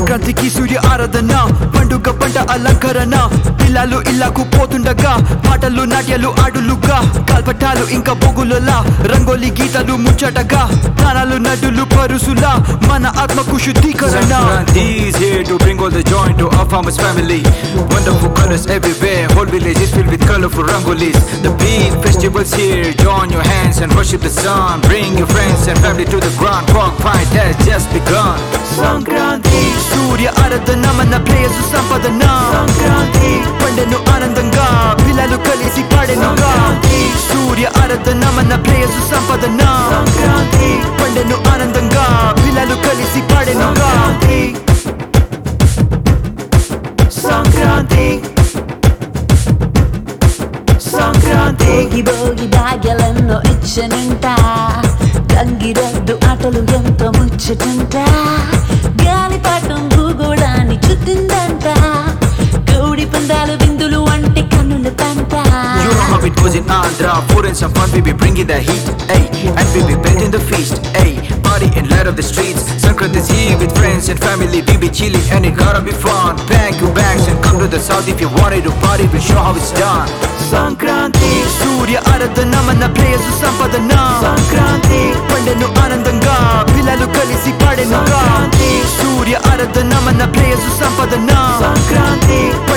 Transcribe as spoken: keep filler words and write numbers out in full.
సంక్రాంతికి సూర్య ఆరాధన పండుగ పంట అలంకరణ పిల్లలు ఇల్లాకు పోతుండగా పాటలు నాట్యాలు ఆడులుగా కాల్పటాలు ఇంకా బొగులలా రంగోలి గీతలు ముచ్చటగా ప్రాణాలు నటులు పరుసులా మన ఆత్మకు శుద్ధీకరణ. Sankranti is here to bring all the joy to our farmers family. Wonderful colors everywhere, whole village is filled with colorful rangolis. The big festivals here, join your hands and worship the sun. Bring your friends and family to the ground, cockfight has just begun. Sankranti సూర్య ఆరాధన మన ప్రేయసు సంపదన. సంక్రాంతి పండెను ఆనందంగా పిల్లలు కలిసి పాడెనుగా. సూర్య ఆరాధన మన ప్రేయసు సంపదన. సంక్రాంతి పండెను ఆనందంగా పిల్లలు కలిసి పాడెనుగా. సంక్రాంతి సంక్రాంతి భోగి భోగి భాగ్యాలెన్నో ఇచ్చనంట, గంగిరెద్దు ఆటలు ఎంతో ముచ్చటంట, గాలిపాటం భూగోళాన్ని చుట్టిందంట, గౌడి పందాలు విందులు అంటే కన్నుల పంట. You know how it goes in Andhra, food and some fun, we be bringing the heat, ay, and we be building the feast, ay, party and light of the streets. Sankranti's here with friends and family, we be chilling and it gotta be fun. Pack your bags and come to the south if you wanted to party, we'll show how it's done. Sankranti సూర్య ఆరాధన మన ప్రేయసు సంపదన. సంక్రాంతి పండెను ఆనందంగా పిల్లలు కలిసి పాడెనుగా. సూర్య ఆరాధన మన ప్రేయసు సంపదన. సంక్రాంతి